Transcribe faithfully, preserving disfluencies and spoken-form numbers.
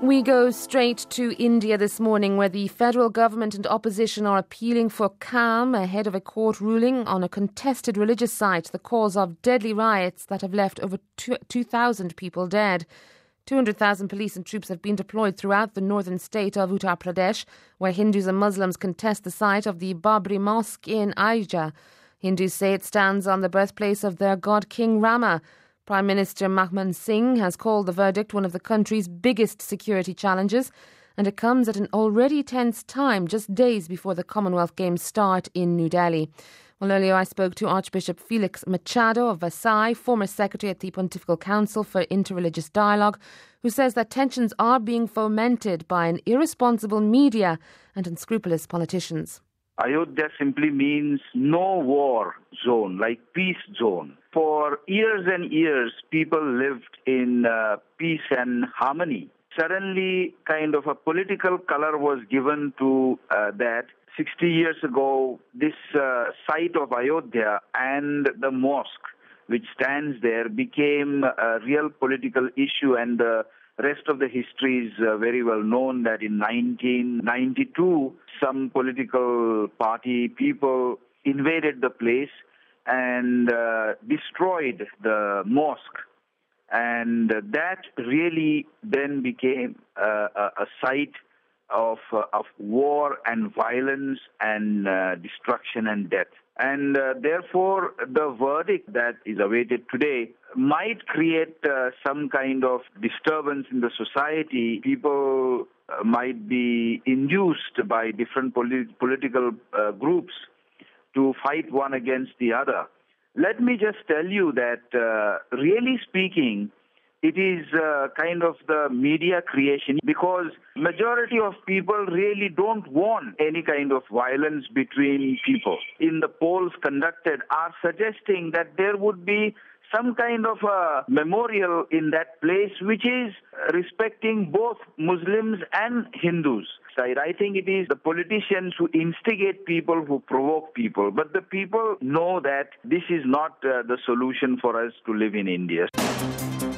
We go straight to India this morning, where the federal government and opposition are appealing for calm ahead of a court ruling on a contested religious site, the cause of deadly riots that have left over two thousand people dead. two hundred thousand police and troops have been deployed throughout the northern state of Uttar Pradesh, where Hindus and Muslims contest the site of the Babri Mosque in Ayodhya. Hindus say it stands on the birthplace of their god King Rama. Prime Minister Manmohan Singh has called the verdict one of the country's biggest security challenges, and it comes at an already tense time, just days before the Commonwealth Games start in New Delhi. Well, earlier I spoke to Archbishop Felix Machado of Vasai, former secretary at the Pontifical Council for Interreligious Dialogue, who says that tensions are being fomented by an irresponsible media and unscrupulous politicians. Ayodhya simply means no war zone, like peace zone. For years and years, people lived in uh, peace and harmony. Suddenly, kind of a political color was given to uh, that. sixty years ago, this uh, site of Ayodhya and the mosque, which stands there, became a real political issue, and the rest of the history is uh, very well known that in nineteen ninety-two, some political party people invaded the place and uh, destroyed the mosque. And that really then became uh, a, a site of, uh, of war and violence and uh, destruction and death. And uh, therefore, the verdict that is awaited today might create uh, some kind of disturbance in the society. People uh, might be induced by different polit- political uh, groups to fight one against the other. Let me just tell you that, uh, really speaking, it is uh, kind of the media creation, because majority of people really don't want any kind of violence between people. In the polls conducted are suggesting that there would be some kind of a memorial in that place which is respecting both Muslims and Hindus. I think it is the politicians who instigate people, who provoke people. But the people know that this is not uh, the solution for us to live in India.